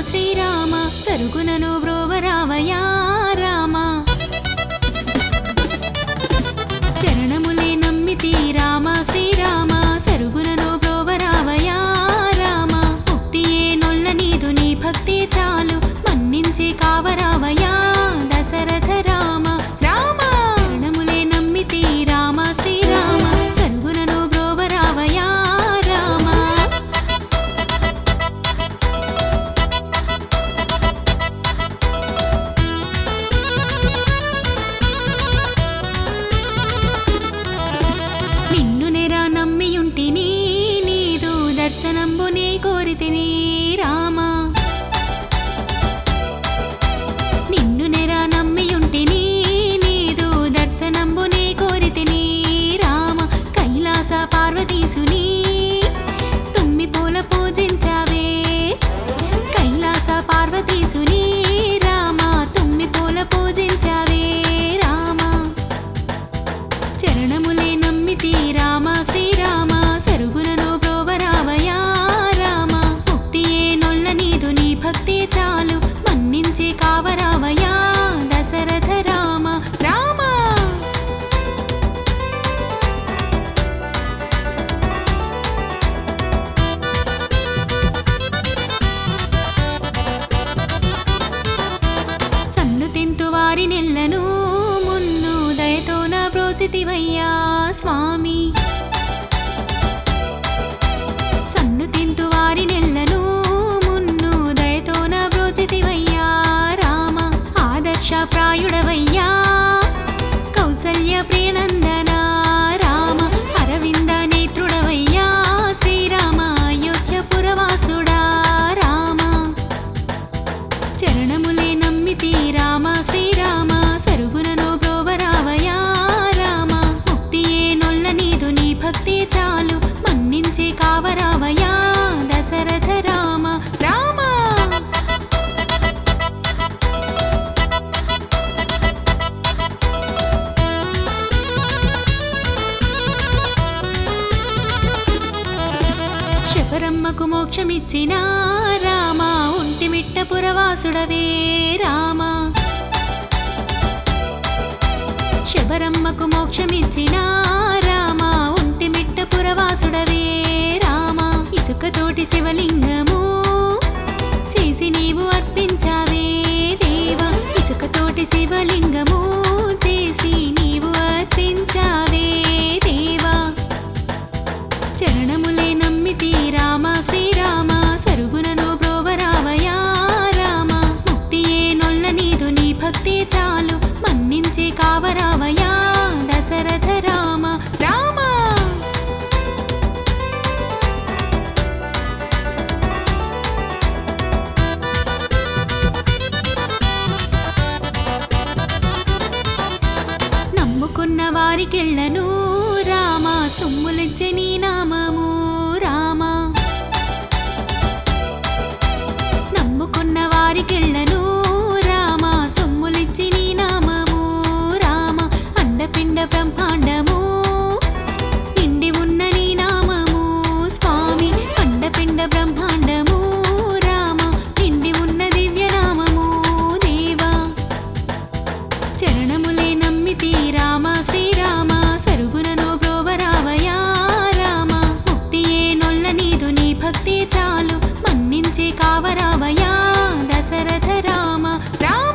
శ్రీరామ సరుగునను బ్రోవరావయా రామ చరణములే నమ్మితి రామ శ్రీరామ సరుగునను బ్రోవరావయా రామ ముక్తియే నొల్ల నీదు నీ భక్తి చాలు మన్నించే కావరావయా దశరథ రామ రామ చరణములే నమ్మితి రామ శ్రీరామ సరుగునను బ్రోవరావయా రామ నమ్మియుంటిని నీదు దర్శనంబునే కోరితిని రామ నిన్ను నెరా నమ్మియుంటిని నీదు దర్శనంబునే కోరితిని రామ కైలాస పార్వతీసుని తుమ్మి పూల పూజించావే కైలాస పార్వతీసుని రామ తుమ్మి పూల పూజించావే రామ చరణములే నమ్మితి రామ శ్రీరామ సరుగునను బ్రోవరావయా రామ ముక్తియే నొల్ల నీదు నీ భక్తి చాలు మన్నించే కావరావయా దశరథ రామ రామ సన్ను తింతు వారి నెల్లను మున్ను దయతో నా బ్రోచితివయ్యా స్వామి సన్ను తింతు వారి నెల్లను మున్ను దయతో నా బ్రోచితివయ్యా రామ ఆదర్శ ప్రాయుడవయ్యా కౌసల్య ప్రియనందన రామ అరవింద నేత్రుడవయ్యా శ్రీరామ అయోధ్య పురవాసుడా రామ చరణములే నమ్మితి రామ శ్రీరామ సరుగునను బ్రోవరావయా రామ ముక్తియే నొల్ల నీదు నీ భక్తి చాలు మన్నించే కావరావయా దశరథ రామ రామ శబరమ్మకు మోక్షమిచ్చిన రామ ఒంటిమిట్ట పురవాసుడవే రామ శబరమ్మకు మోక్షమిచ్చిన రామ ఒంటిమిట్ట పురవాసుడవే రామ ఇసుకతోటి శివలింగము చేసి నీవు అర్పించావే దేవా ఇసుకతోటి శివలింగము చేసి నీవు అర్పించావే దేవా చరణములే నమ్మితి రామ శ్రీరామ సరుగునను బ్రోవరావయా రామ ముక్తియే నొల్ల నీదు నీ భక్తి చాలు మన్నించే కావరావయా దశరథ రామ రామ నమ్ముకున్న వారికెళ్ళను రామ సొమ్ములిచ్చే నీ నామము రామ నమ్ముకున్న వారికెళ్ళను రామ సొమ్ములిచ్చి నీ నామము రామ అండపిండ బ్రహ్మాండము నిండి ఉన్న నీ నామము స్వామి అండపిండ బ్రహ్మాండము రామ నిండి ఉన్న దివ్యనామము దేవా చరణములే నమ్మితి రామ శ్రీరామ సరుగునను బ్రోవరావయా రామ ముక్తియే నొల్ల నీదు నీ భక్తి చాలు మన్నించే కావరావయా దశరథ రామ రామ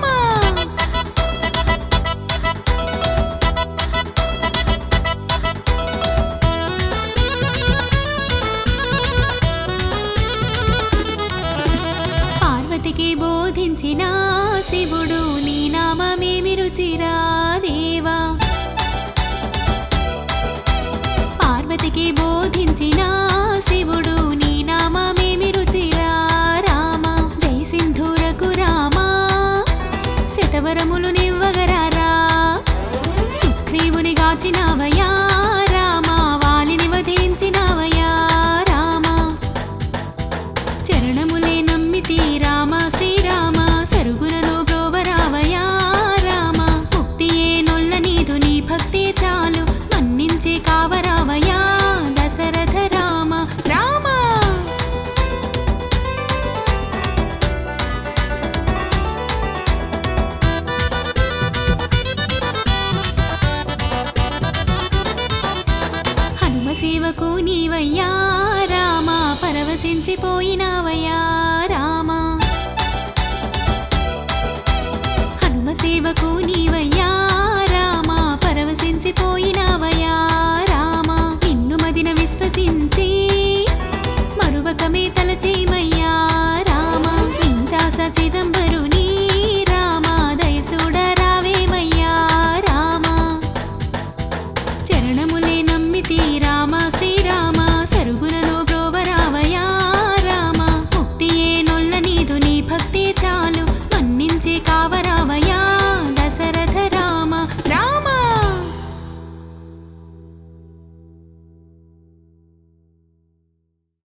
పార్వతికి బోధించిన శివుడు నీ నామమేమి రుచిరా దేవా పార్వతికి బోధించిన శివుడు నీ నామమేమి రుచిరా రామ జై సింధూరకు రామ శతవరములు నివ్వగరారా సుగ్రీవుని గాచినావయా రామ వాలిని వధించినావయా రామ చరణములే నమ్మితి రామ శ్రీరామ సరుగునను బ్రోవరావయా రామ ముక్తియే నొల్ల నీదు నీ భక్తి చాలు మన్నించే కావరావయా దశరథ రామ చిదంబర